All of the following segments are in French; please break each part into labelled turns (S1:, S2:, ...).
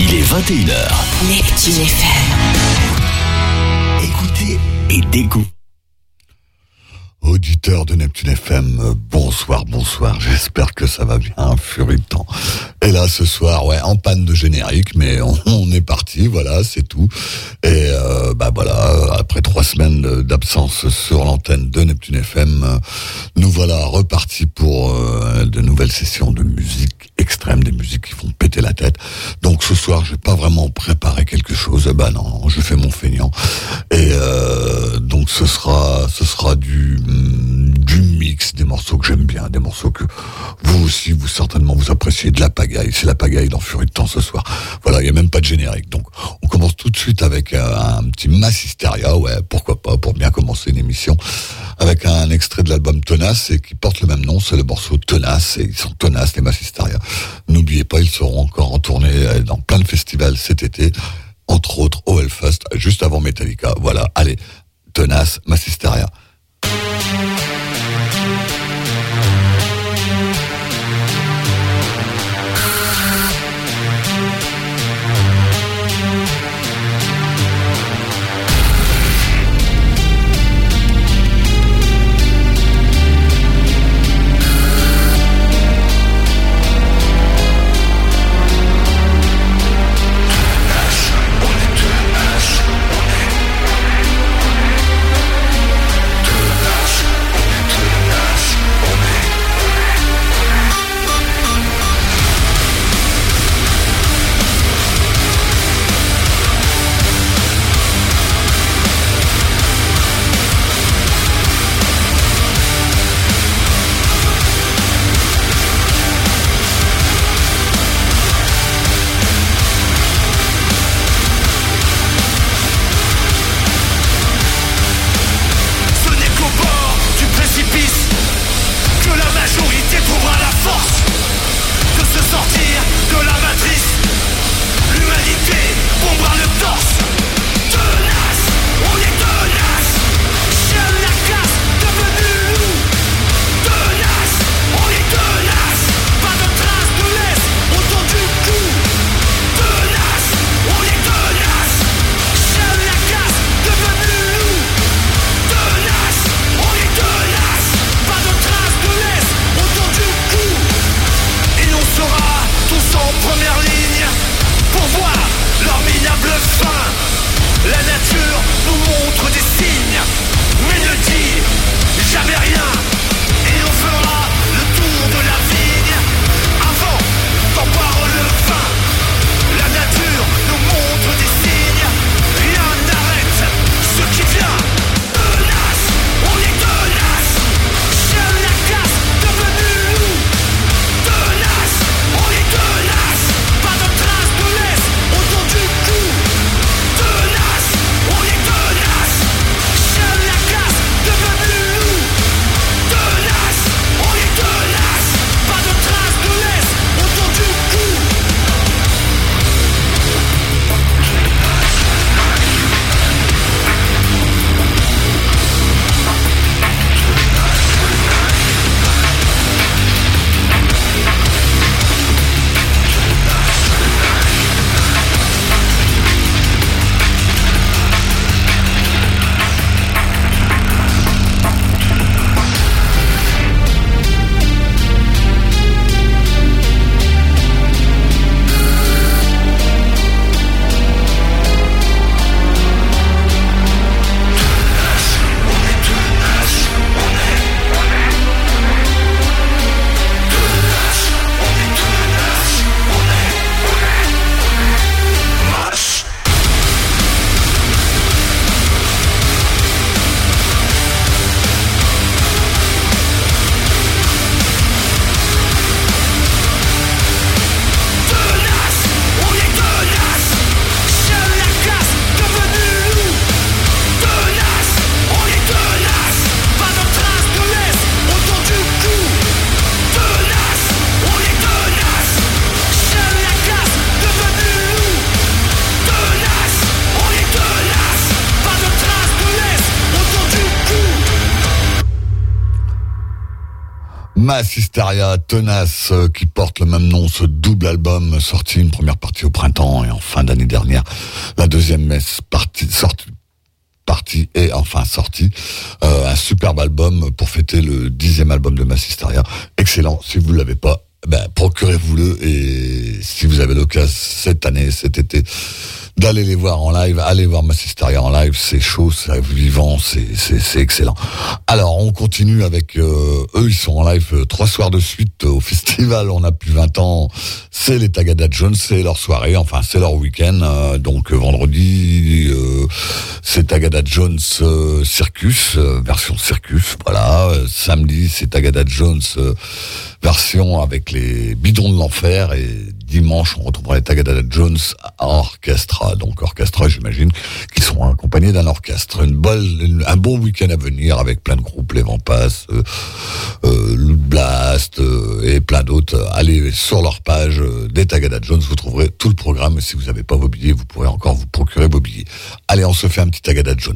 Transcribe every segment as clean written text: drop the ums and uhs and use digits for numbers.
S1: Il est 21h.
S2: Neptune FM.
S1: Écoutez et découvrez.
S3: Auditeurs de Neptune FM, bonsoir, j'espère que ça va bien, furie de temps. Et là, ce soir, en panne de générique, mais on est parti, voilà, c'est tout. Et voilà, après 3 semaines d'absence sur l'antenne de Neptune FM, nous voilà repartis pour de nouvelles sessions de musique extrême, des musiques qui font péter la tête. Donc ce soir, je vais pas vraiment préparer quelque chose, non, je fais mon feignant. Et donc ce sera du mix, des morceaux que j'aime bien, des morceaux que vous aussi, vous certainement vous appréciez, de la pagaille. C'est la pagaille dans Furie de temps ce soir. Voilà, il y a même pas de générique. Donc on commence tout de suite avec un petit Mass Hysteria, pourquoi pas, pour bien commencer une émission, avec un extrait de l'album Tenace, et qui porte le même nom, c'est le morceau Tenace, et ils sont tenaces, les Mass Hysteria. N'oubliez pas, ils seront encore en tournée dans plein de festivals cet été, entre autres au Hellfest, juste avant Metallica. Voilà, allez, Tenace, Mass Hysteria.
S4: Tenace,
S3: Mass Hysteria, tenace, qui porte le même nom, ce double album sorti, une première partie au printemps et en fin d'année dernière. La deuxième partie est enfin sortie. Un superbe album pour fêter le 10e album de Mass Hysteria. Excellent. Si vous ne l'avez pas, procurez-vous-le. Et si vous avez l'occasion cet été d'aller les voir en live, allez voir Mass Hysteria en live, c'est chaud, c'est vivant, c'est excellent. Alors, on continue avec eux, ils sont en live 3 soirs de suite au festival, on a plus 20 ans, c'est les Tagada Jones, c'est leur soirée, enfin c'est leur week-end, donc vendredi, c'est Tagada Jones Circus, version Circus, voilà, samedi c'est Tagada Jones version avec les bidons de l'enfer, et dimanche on retrouvera les Tagada Jones Orchestra, donc orchestra j'imagine qu'ils seront accompagnés d'un orchestre. Un bon week-end à venir avec plein de groupes, les Vampas, Loot Blast et plein d'autres. Allez sur leur page des Tagada Jones, vous trouverez tout le programme, et si vous n'avez pas vos billets, vous pourrez encore vous procurer vos billets. Allez, on se fait un petit Tagada Jones.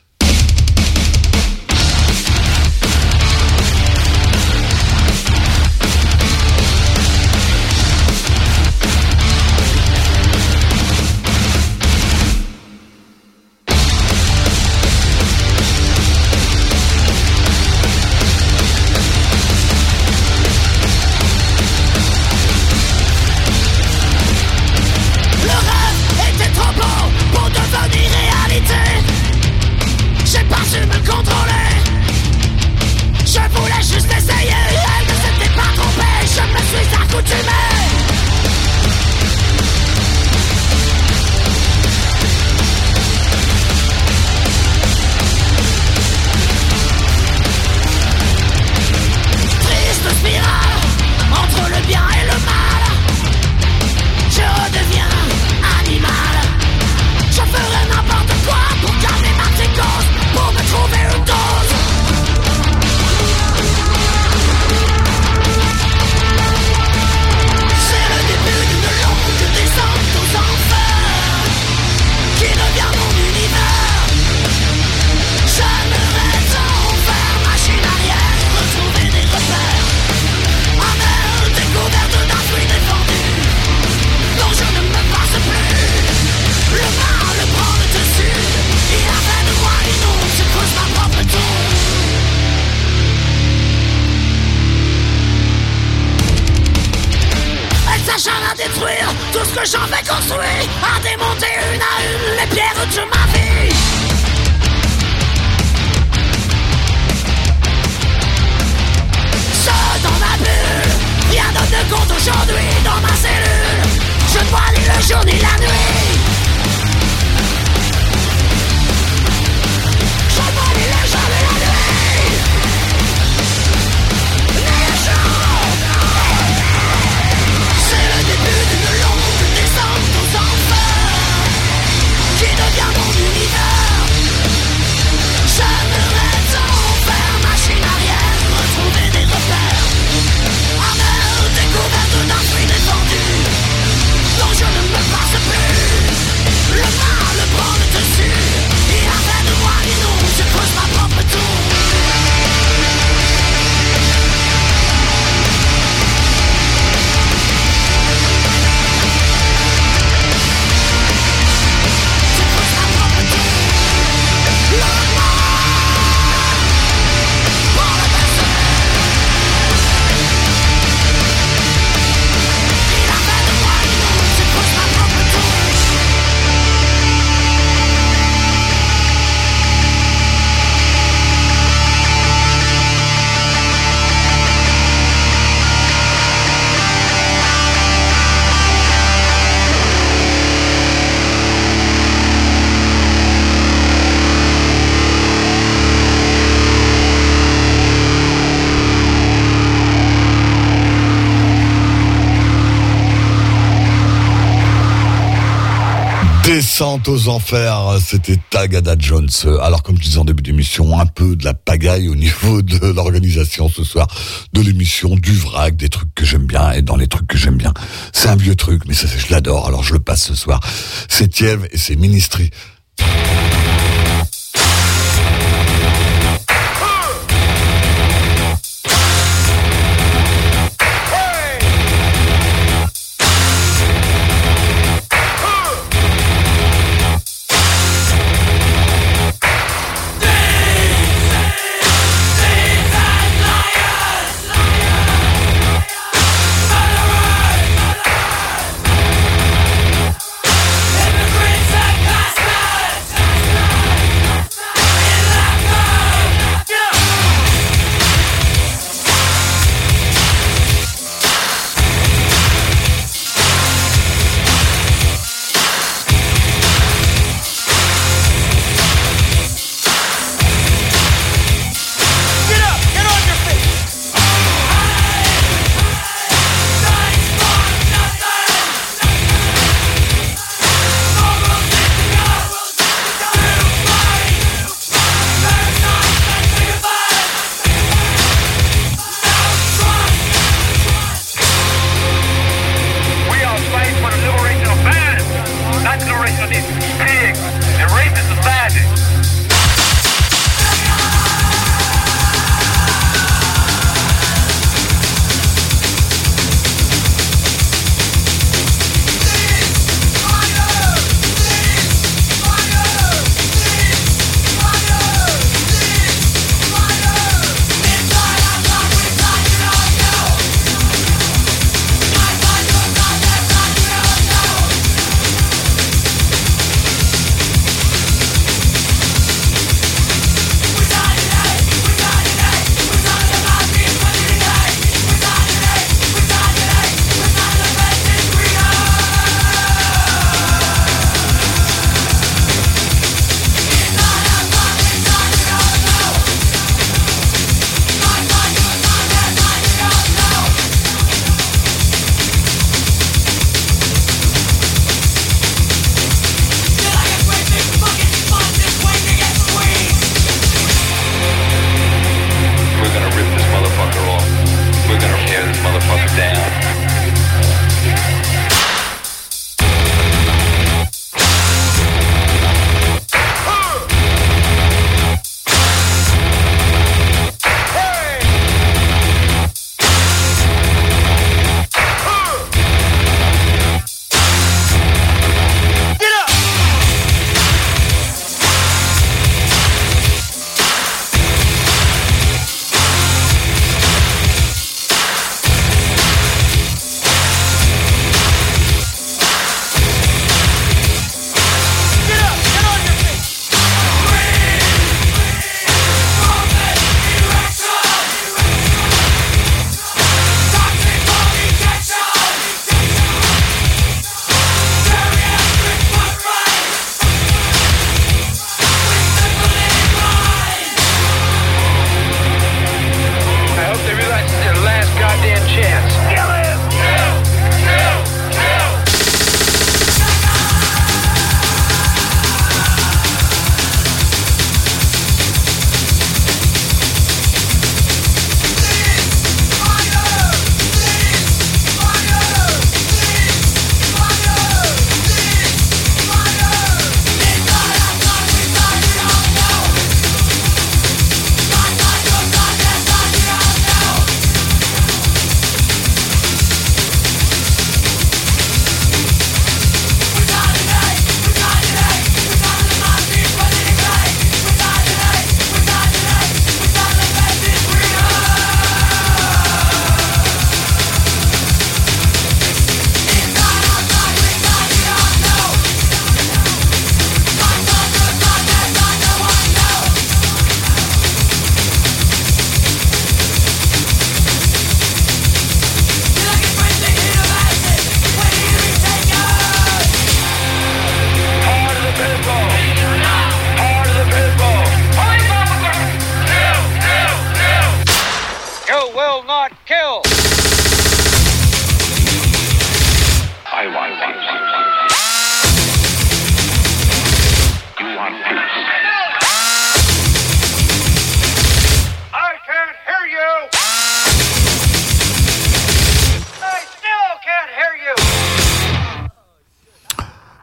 S3: Descente aux enfers, c'était Tagada Jones. Alors, comme je disais en début d'émission, un peu de la pagaille au niveau de l'organisation ce soir de l'émission, du vrac, des trucs que j'aime bien, et dans les trucs que j'aime bien, c'est un vieux truc, mais ça, je l'adore, alors je le passe ce soir. C'est Tièvre et c'est Ministry.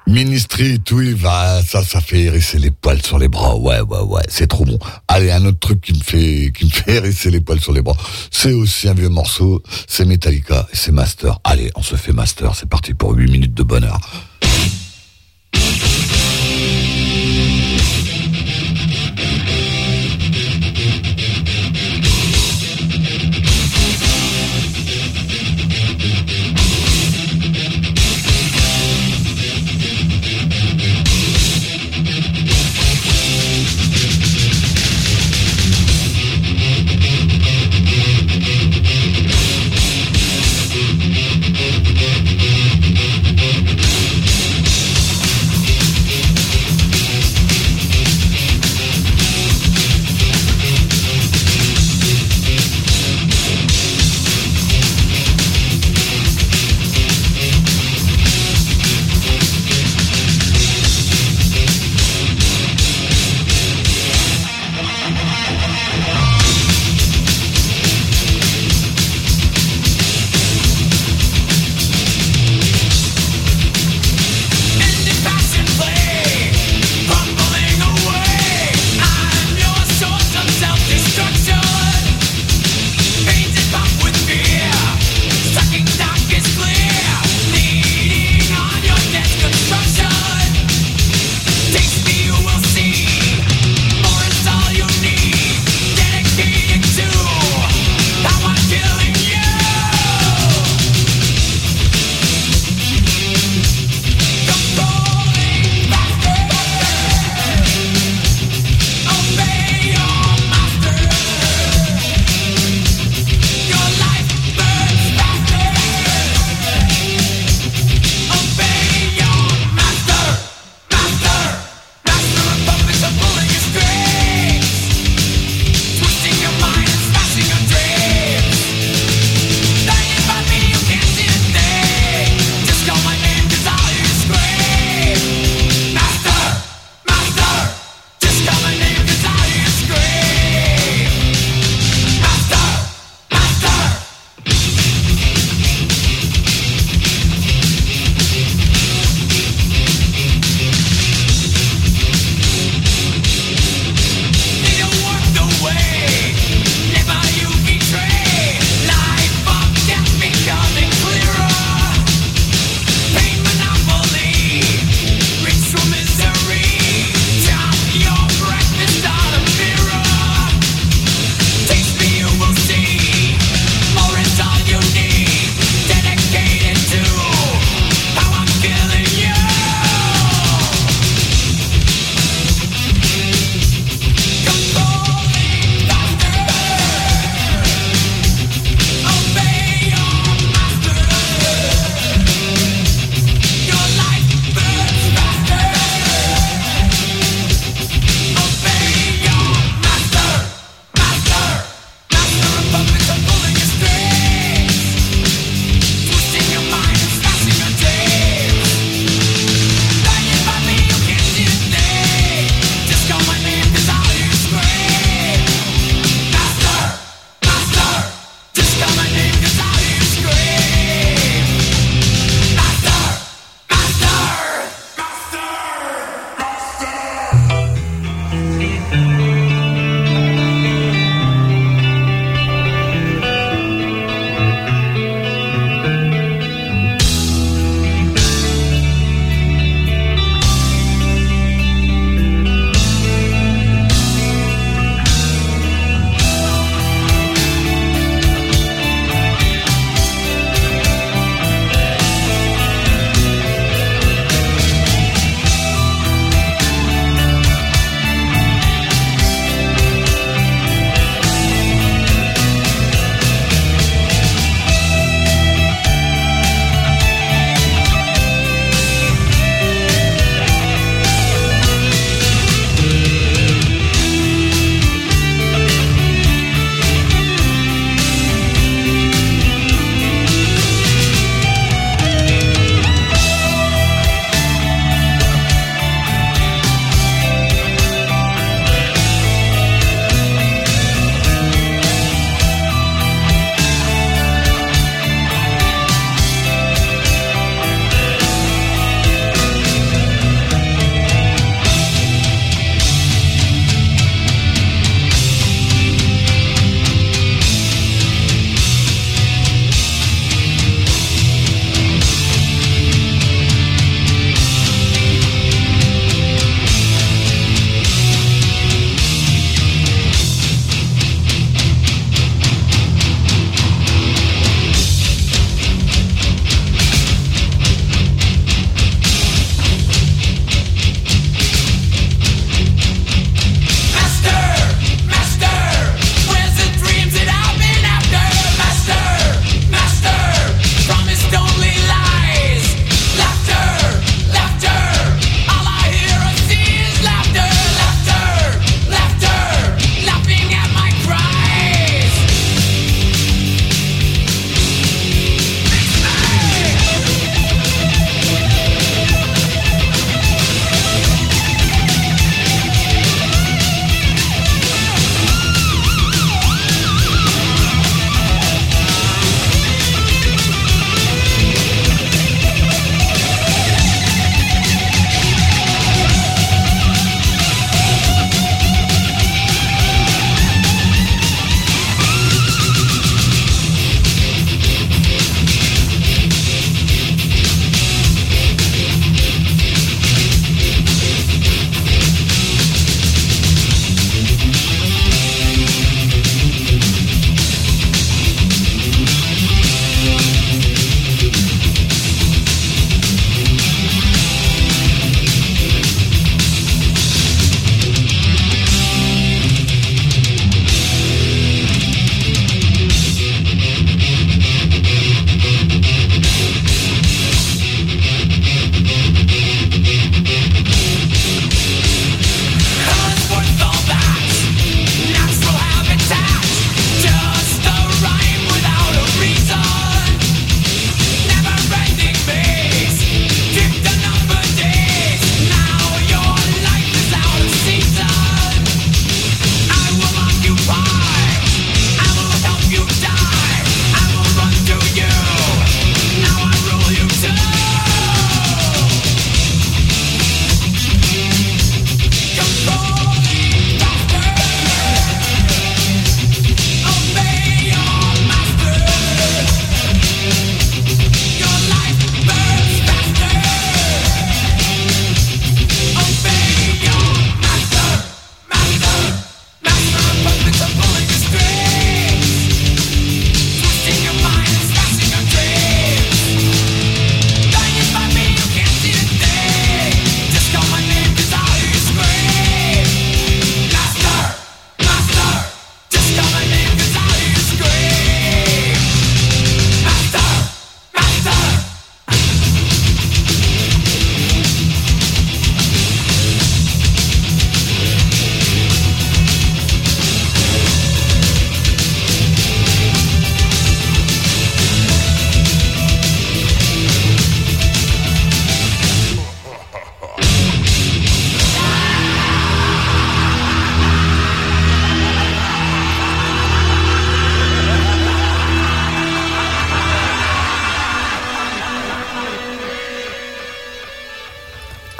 S3: Ministry, oui, ça fait hérisser les poils sur les bras. Ouais, c'est trop bon. Allez, un autre truc qui me fait hérisser les poils sur les bras. C'est aussi un vieux morceau. C'est Metallica et c'est Master. Allez, on se fait Master. C'est parti pour 8 minutes de bonheur.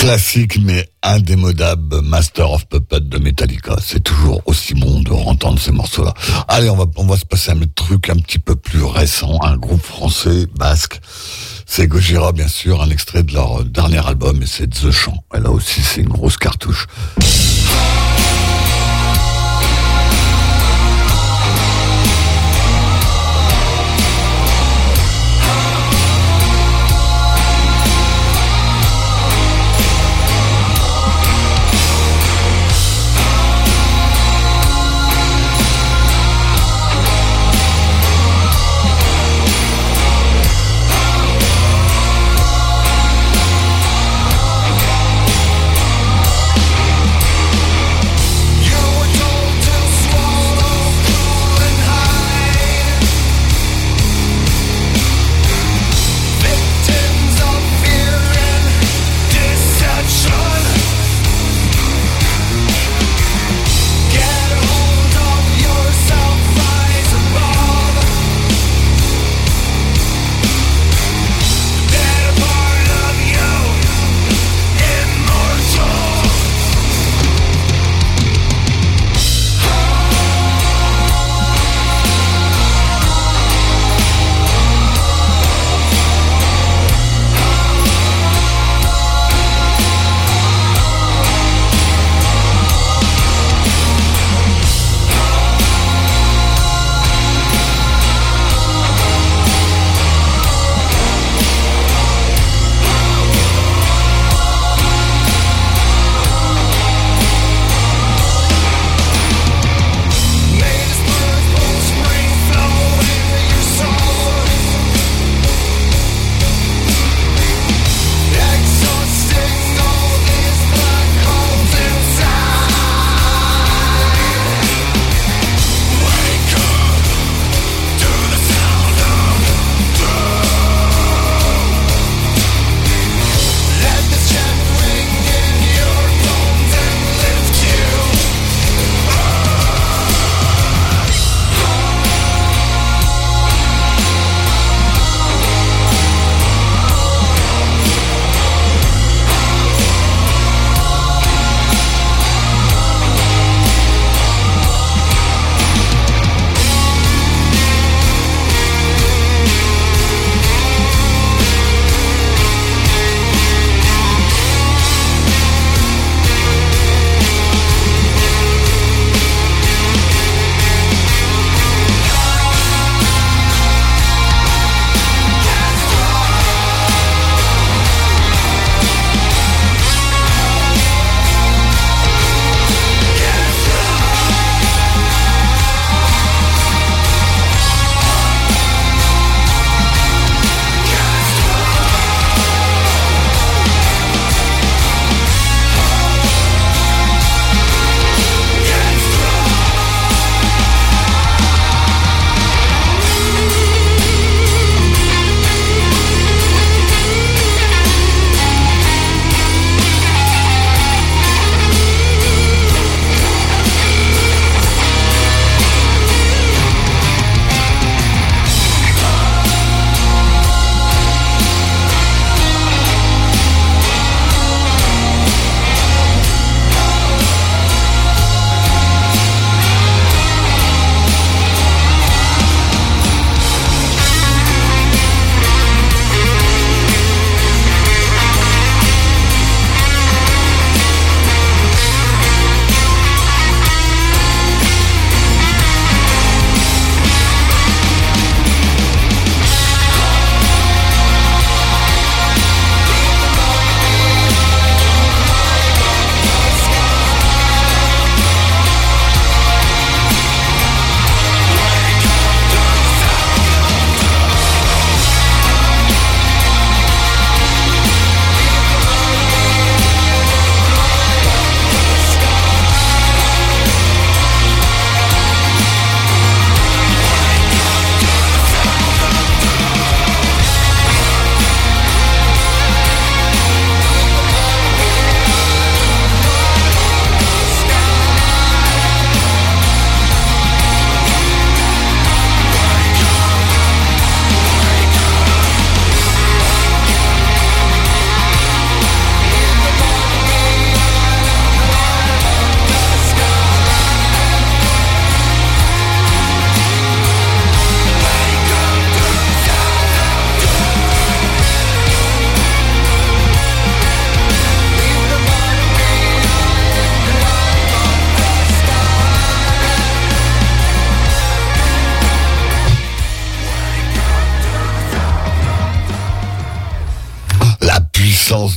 S3: classique mais indémodable Master of Puppets de Metallica. C'est toujours aussi bon de entendre ces morceaux-là. Allez, on va se passer à un truc un petit peu plus récent, un groupe français basque. C'est Gojira, bien sûr, un extrait de leur dernier album, et c'est The Chant. Et là aussi, c'est une grosse cartouche.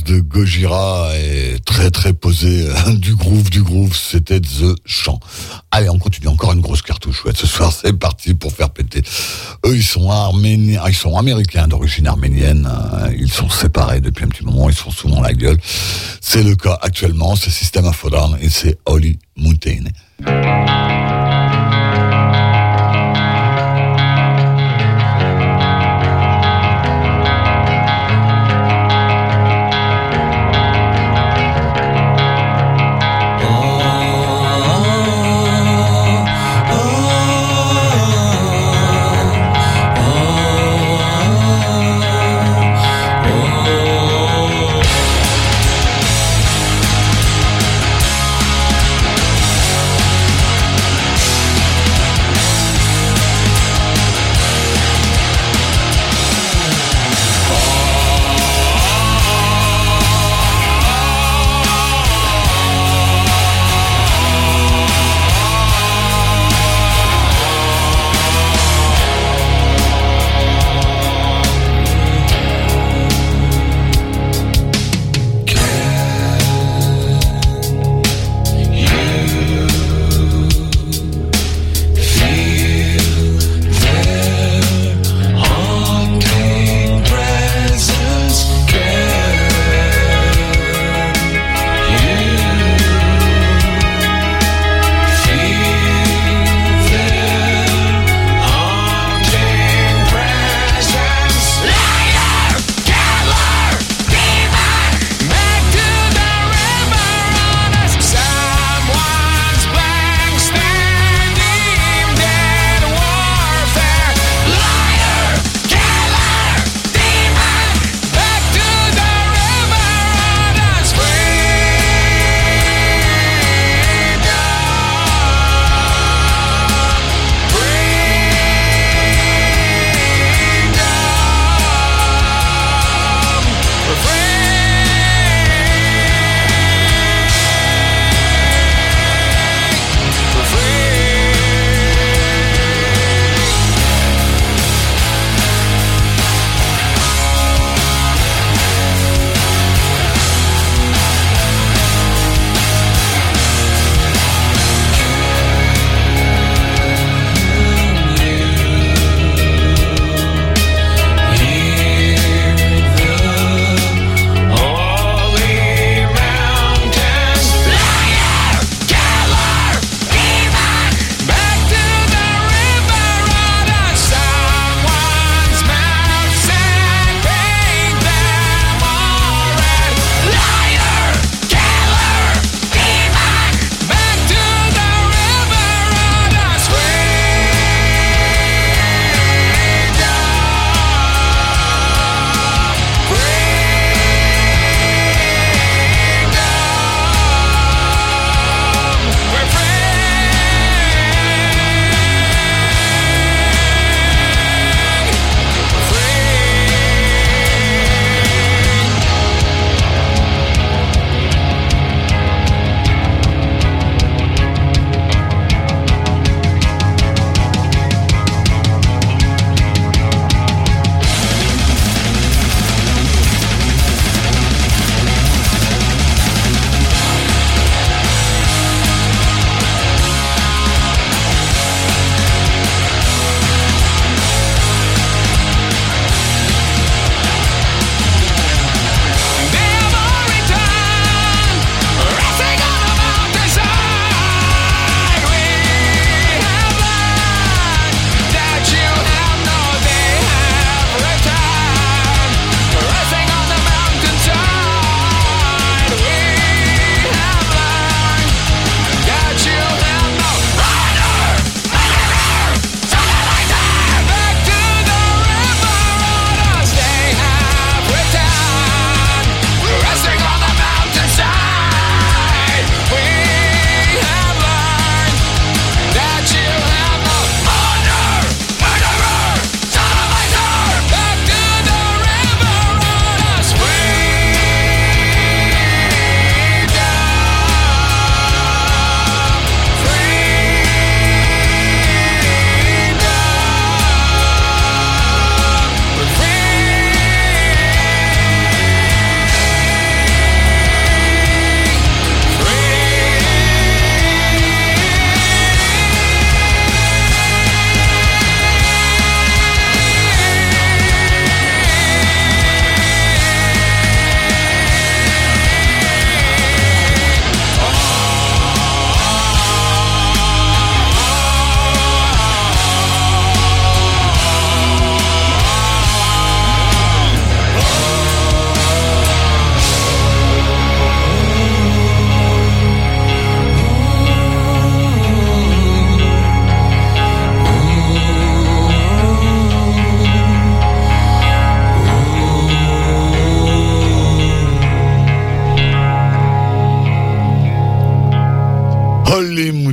S3: remix de Gojira et très très posé du groove, c'était The Chant. Allez, on continue, encore une grosse cartouche. Ouais, ce soir, c'est parti pour faire péter. Eux, ils sont arméniens, ils sont américains d'origine arménienne. Ils sont séparés depuis un petit moment, ils se font souvent la gueule. C'est le cas actuellement, c'est System of a Down et c'est Holy Mountain.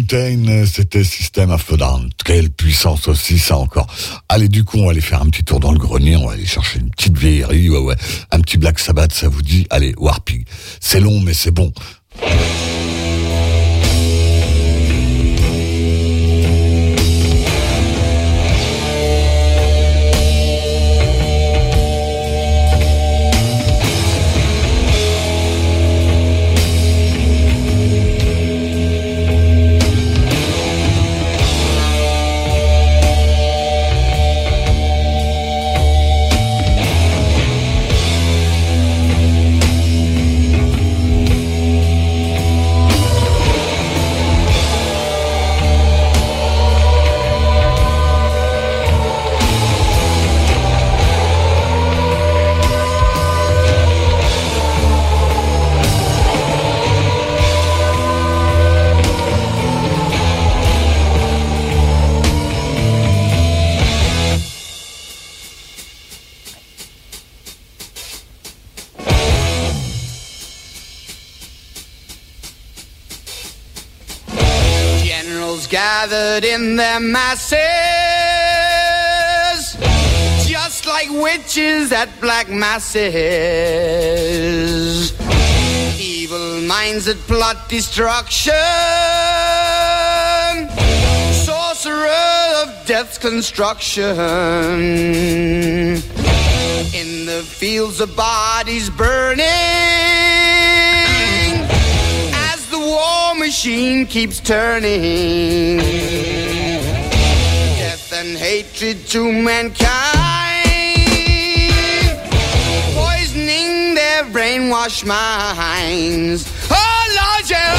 S3: Fountain, c'était System of a Down. Quelle puissance aussi, ça encore. Allez, du coup, on va aller faire un petit tour dans le grenier, on va aller chercher une petite vieillerie, ouais. Un petit Black Sabbath, ça vous dit? Allez, Warpig. C'est long, mais c'est bon.
S2: Gathered in their masses, just like witches at black masses. Evil minds that plot destruction, sorcerer of death's construction. In the fields of bodies burning, war machine keeps turning. Death and hatred to mankind, poisoning their brainwashed minds. Oh Lord, yeah.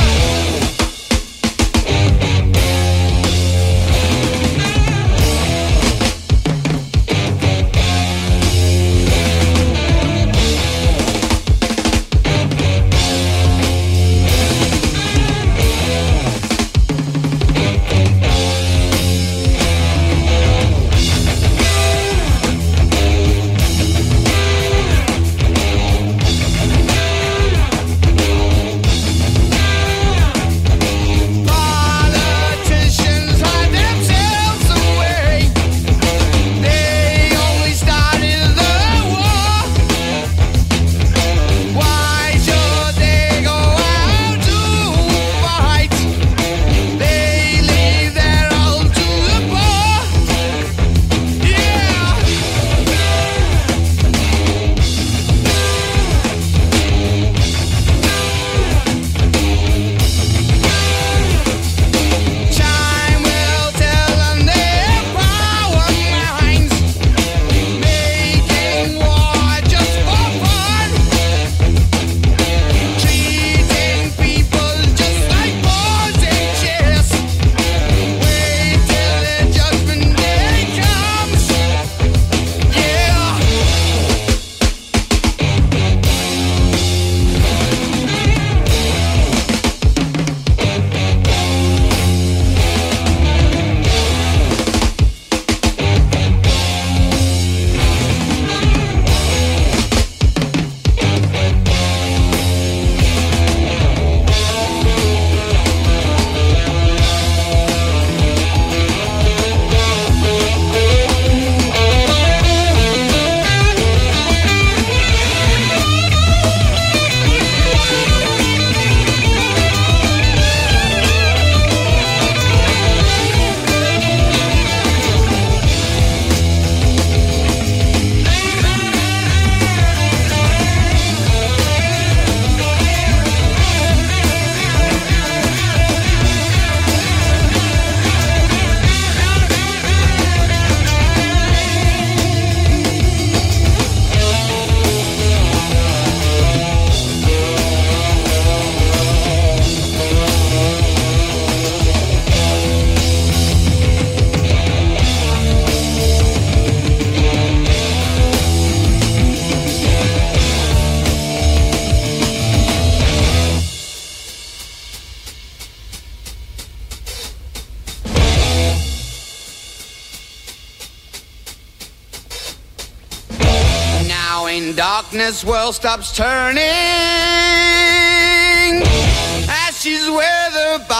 S2: when darkness world stops turning, ashes where the bodies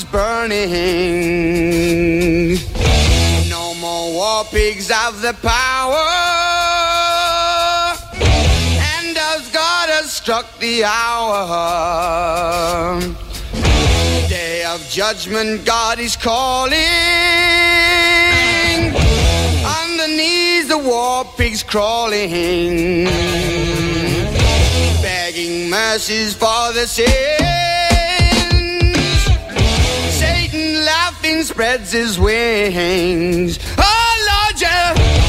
S2: burning. No more war pigs have the power, and as God has struck the hour, day of judgment God is calling. On the knees the war pigs crawling, begging mercies for the sins. Satan laughing spreads his wings. Oh Lord, yeah.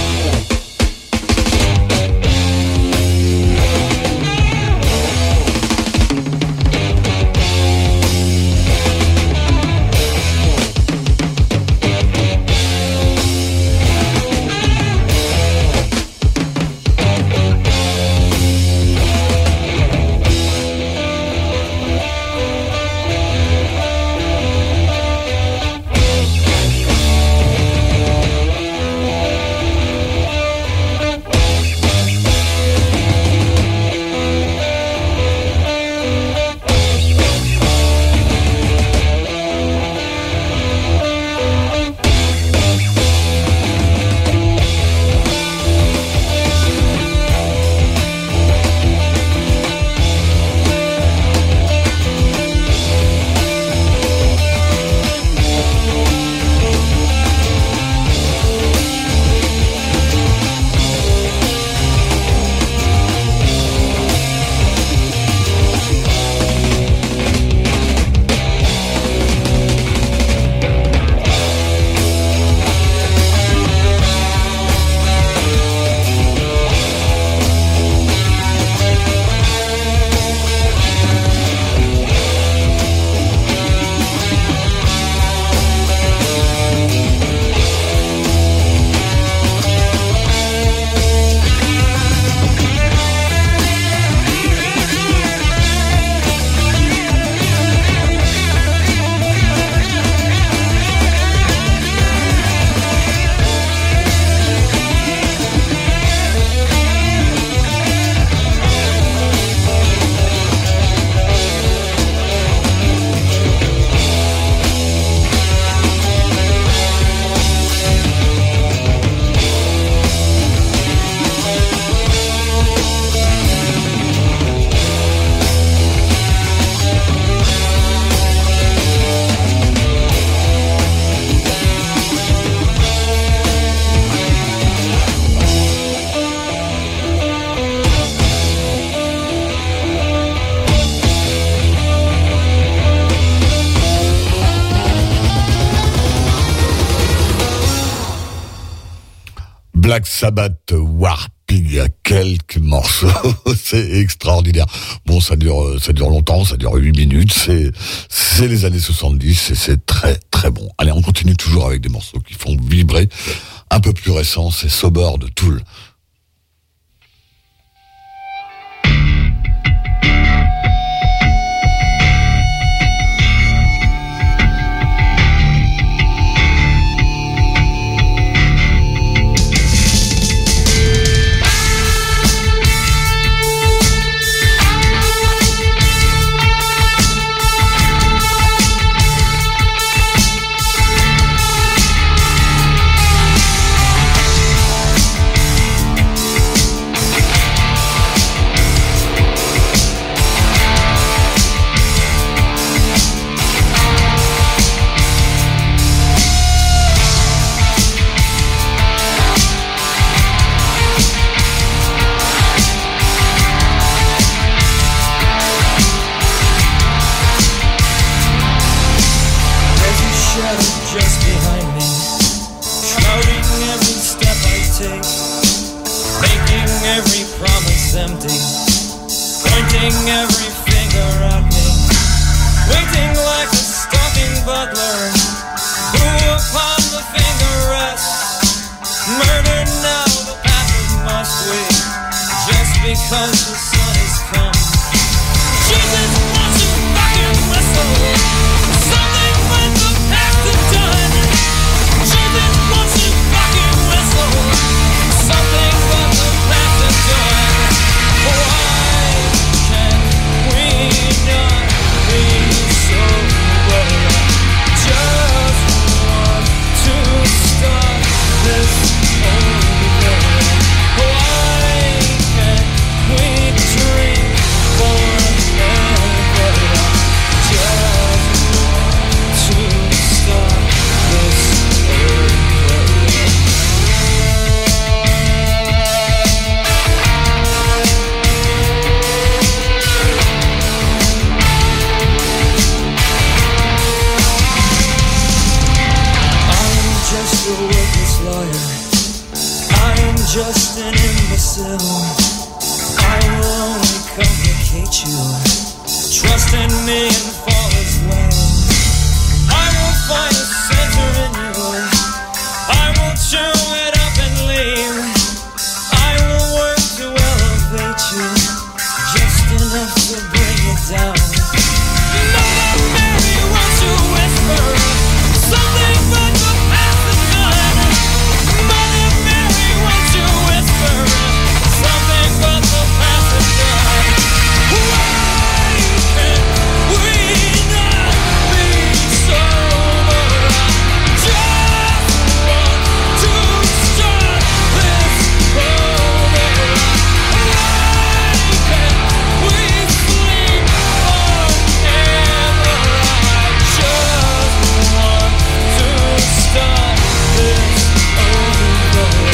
S3: Black Sabbath, Warpig, quelques morceaux, c'est extraordinaire. Bon, ça dure longtemps, ça dure 8 minutes, c'est les années 70 et c'est très très bon. Allez, on continue toujours avec des morceaux qui font vibrer. Un peu plus récent, c'est Sober de Tool.
S4: trust in me and fall as well. I will find a center in you. I will chew it up and leave. I will work to elevate you, just enough to bring it down. Mother Mary, won't you whisper something but the past is done? Mother Mary, won't you whisper something but the past is done? Why can't we not be sober? I just want to start this over. Why can't we sleep forever? I just want to start this over.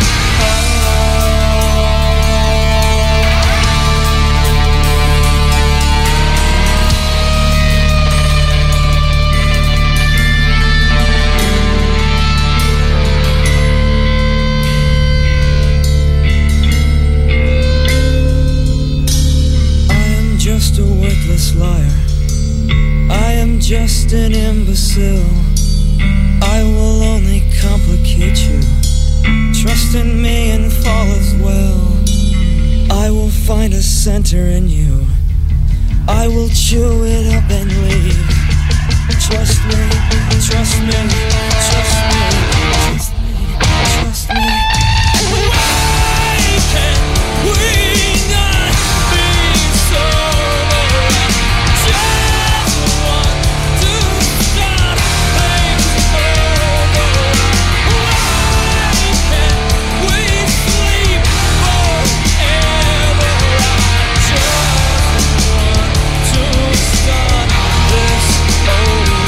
S4: I am just a worthless liar. I am just an imbecile. I will only complicate you. Trust in me and fall as well. I will find a center in you. I will chew it up and leave. Trust me, trust me, trust me, trust me, trust me. Why can't we not be sober? Just want to start things over. Why can't we sleep forever? I just want to start this over.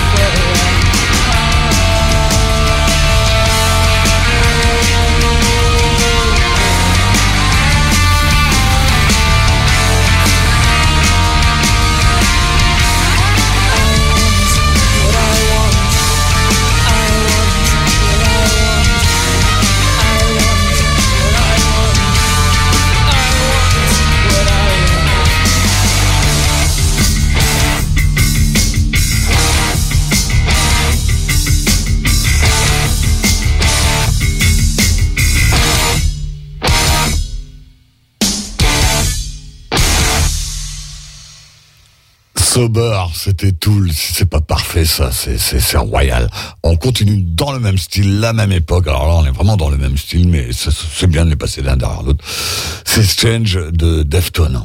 S3: Sober, c'était Tool. Si c'est pas parfait, ça, c'est royal. On continue dans le même style, la même époque. Alors là, on est vraiment dans le même style, mais c'est bien de les passer l'un derrière l'autre. C'est Strange de Deftones.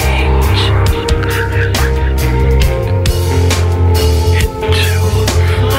S5: To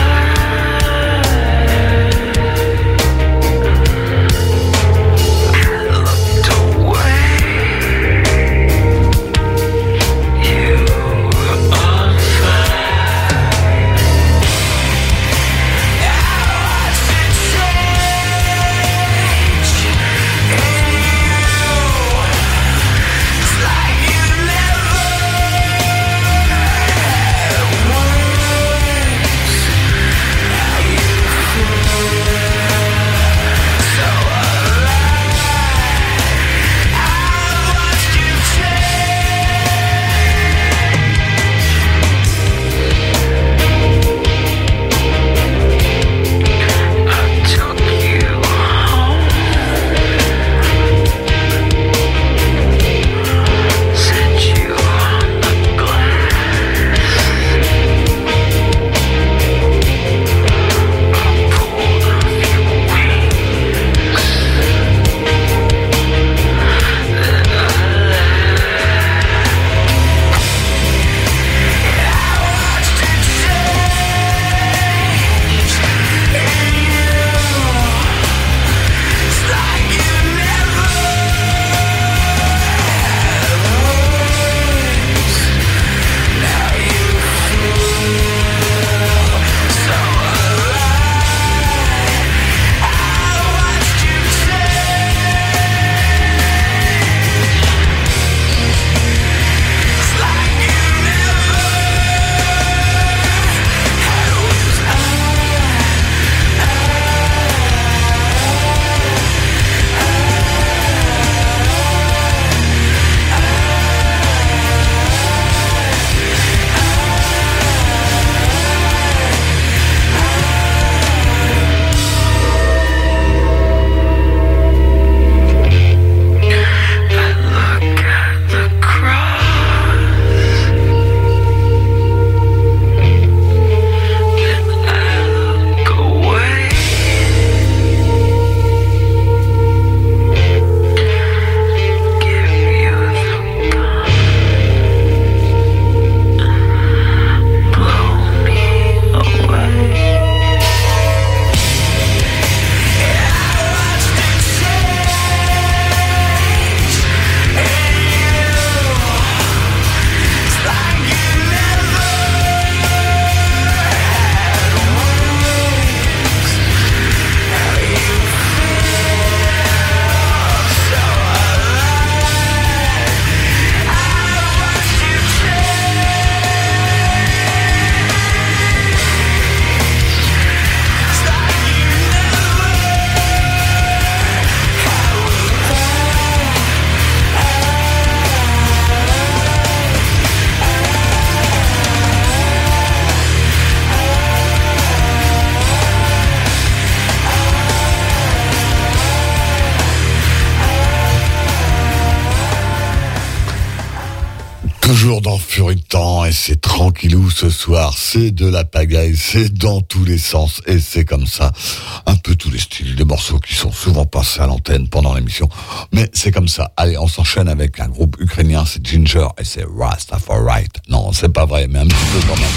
S3: Toujours dans Furie de Temps, et c'est tranquillou ce soir, c'est de la pagaille, c'est dans tous les sens, et c'est comme ça, un peu tous les styles, des morceaux qui sont souvent passés à l'antenne pendant l'émission, mais c'est comme ça. Allez, on s'enchaîne avec un groupe ukrainien, c'est Ginger, et c'est Rastafari. Non, c'est pas vrai, mais un petit peu quand même.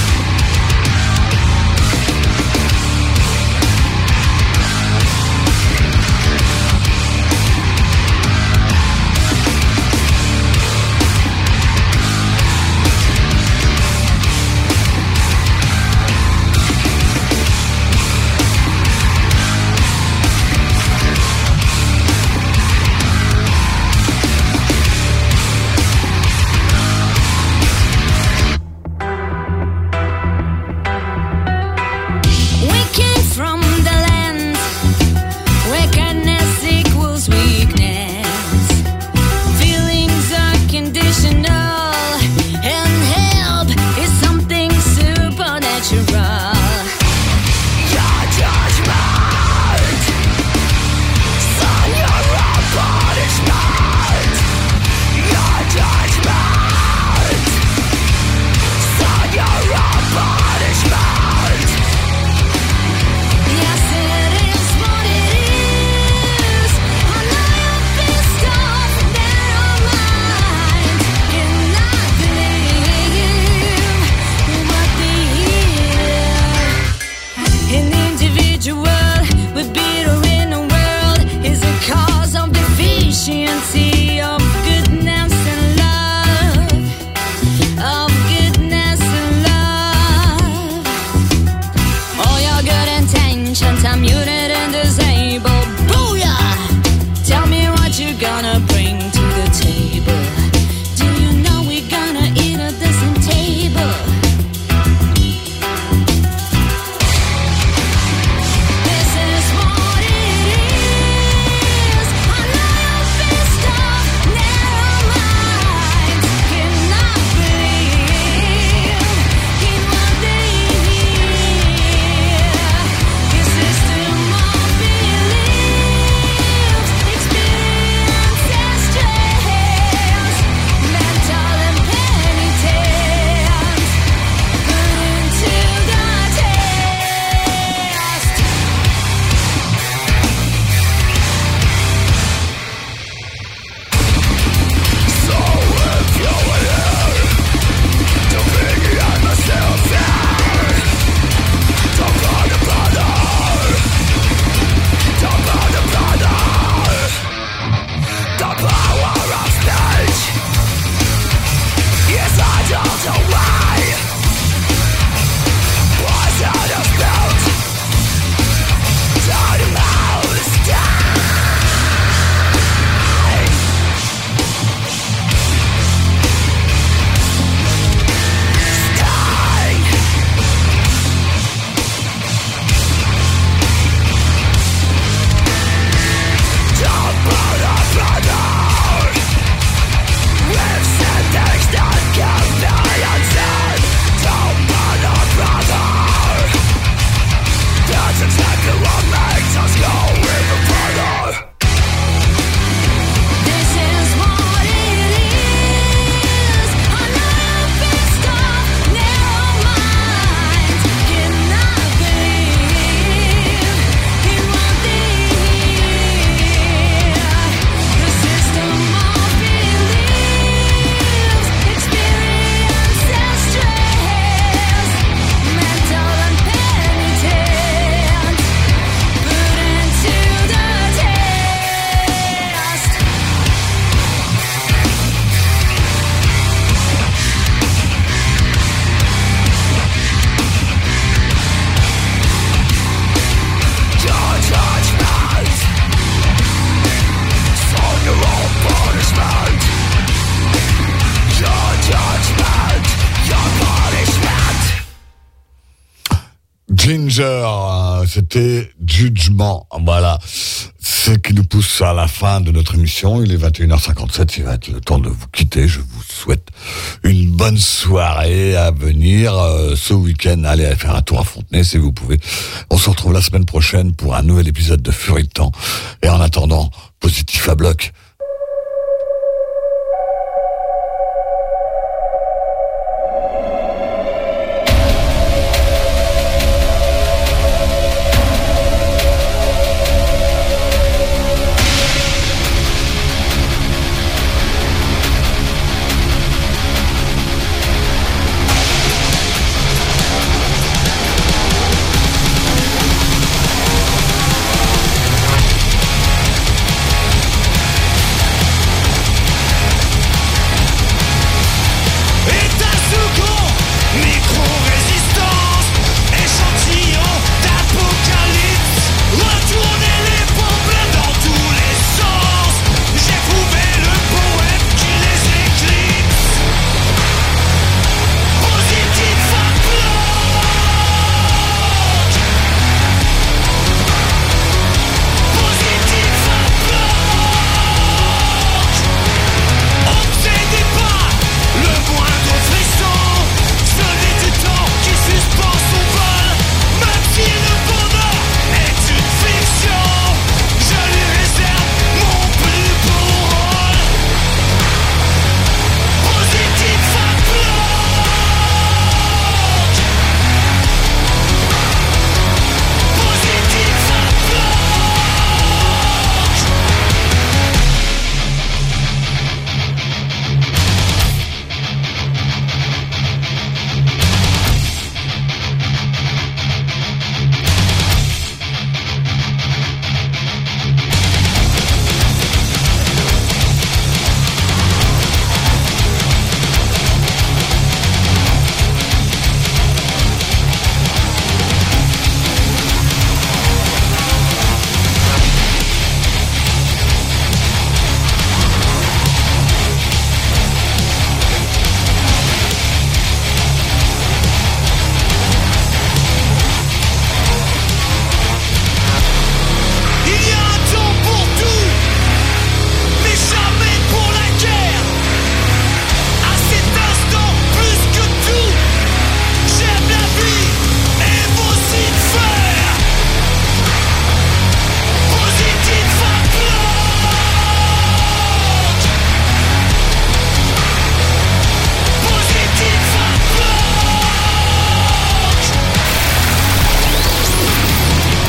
S3: Ginger, c'était Jugement. Voilà. Ce qui nous pousse à la fin de notre émission. Il est 21h57. Il va être le temps de vous quitter. Je vous souhaite une bonne soirée à venir. Ce week-end, allez faire un tour à Fontenay si vous pouvez. On se retrouve la semaine prochaine pour un nouvel épisode de Furie de Temps. Et en attendant, positif à bloc.